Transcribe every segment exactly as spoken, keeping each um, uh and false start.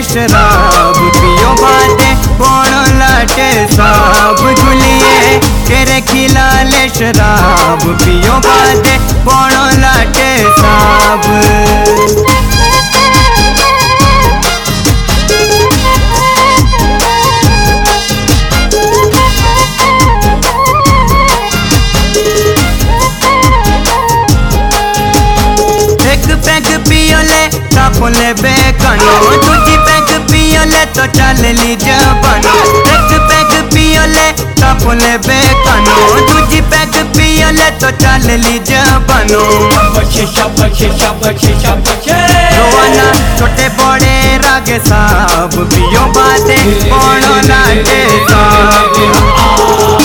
शराब पियो बाते कोनो लाटे साब झुलिए केरे खिलाले शराब पियो बाते कोनो लाटे साब। बोले बेकनो दूजी पैग पियोले तो चल ली जबानो। एक पैग पियोले तो बोले बेकनो दूजी पैग पियोले तो चल ली जबानो। रोवाना छोटे बड़े रागे साब पियो बाते कोनो लाटे साब।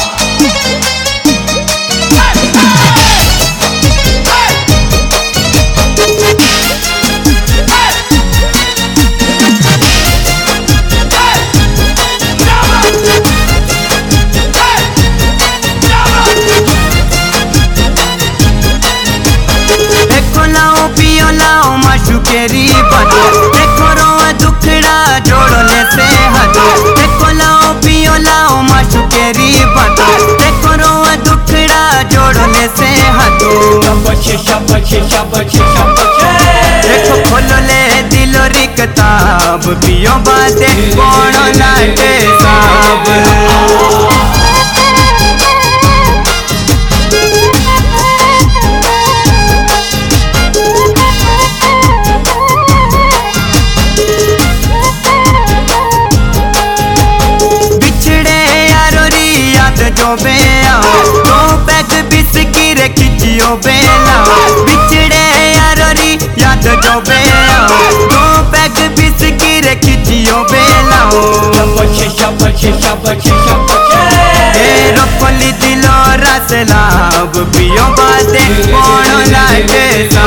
केरी बनो देखो रोआ दुखड़ा जोड़ोले से हटो। देखो लाओ पियो लाओ माशु केरी बनो देखो रोआ दुखड़ा जोड़ोले से हटो। देखो खोलो ले दिलो री किताब पियो बाते कोनो लाटे साब। जो बेलाओ दो पैग बिस्की रे खिचियो बेलाओ बिछड़े यारोरी याद जो बेलाओ दो पैग बिस्की रे खिचियो बेलाओ। ए रोपली दिलो रस लाभ पियो बाते कोनो लाटे